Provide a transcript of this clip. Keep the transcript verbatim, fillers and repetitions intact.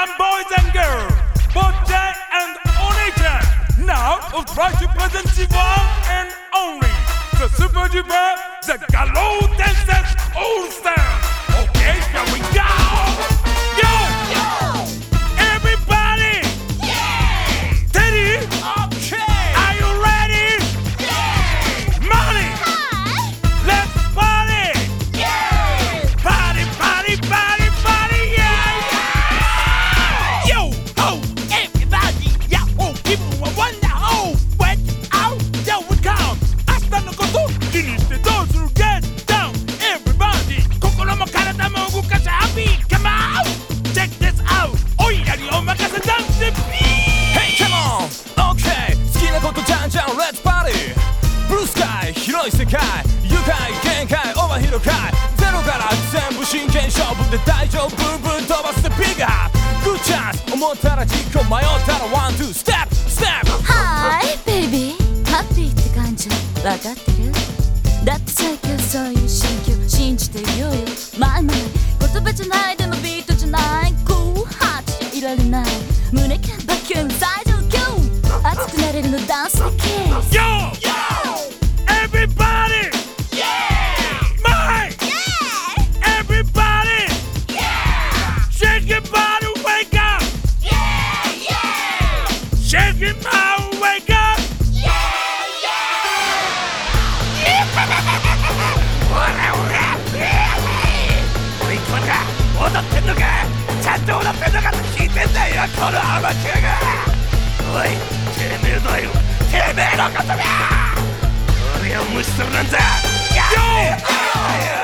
Come on, boys and girls, Bojack and Oni-chan. Now we'll try to present the one and only, the super duper, the Gallo Dancers All Stars. Okay, shall we go? Yo! Yo! Everybody! Yeah! Teddy! Okay! Are you ready? Yeah! Molly! Hi! Let's party! Yeah! Party, party, party, party, yeah! yeah! Yo! Ho! Everybody! Yeah! Oh, people will wonder, oh, what? Oh, there we come! Hasta no koto! Finish those who get down! Everybody! Kokoro mo karata mo ugukasu happy! Come on! Check this out! Oirari omakase dance beat! Hey, come on! Okay! 好きなことじゃんじゃん Let's party! Blue sky 広い世界愉快限界オーバーヒーロー界ゼロから全部真剣勝負で大丈夫ブンブン飛ばすでビッグハップ Good chance 思ったら実行迷ったらワンツーステップステップはいベイビーハッピーって感じ分かってるだって最強そういう心境信じてるよよマイマイ言葉じゃないでもビートじゃないコーハートじゃいられない胸キュンバキュン最上級熱くなれるのダンスでキス Yo! Yo! Everybody! Yeah! Mike! Yeah! Everybody! Yeah! Shake your body, wake up! Yeah! Yeah! Shake your body, wake up! Yeah! Yeah! ほらほらおいこら踊ってんのかちゃんと踊ってんのかと聞いてんだよこのアマチュアがおいてめえだよてめえのことだ俺を無視するなんざやめろよ